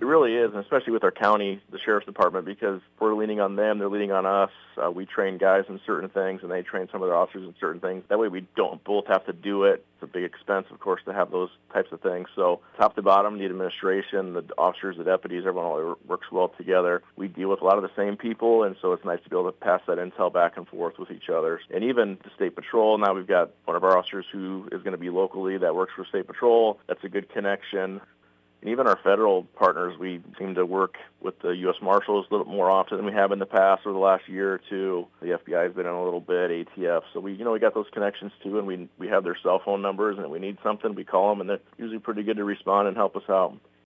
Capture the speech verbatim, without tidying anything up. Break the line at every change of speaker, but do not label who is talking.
It really is, and especially with our county, the sheriff's department, because we're leaning on them, they're leaning on us. Uh, we train guys in certain things, and they train some of their officers in certain things. That way we don't both have to do it. It's a big expense, of course, to have those types of things. So top to bottom, the administration, the officers, the deputies, everyone all works well together. We deal with a lot of the same people, and so it's nice to be able to pass that intel back and forth with each other. And even the State Patrol, now we've got one of our officers who is going to be locally that works for State Patrol. That's a good connection. And even our federal partners, we seem to work with the U S Marshals a little more often than we have in the past over the last year or two. The F B I has been in a little bit, A T F. So we, you know, we got those connections too, and we we have their cell phone numbers, and if we need something, we call them, and they're usually pretty good to respond and help us out.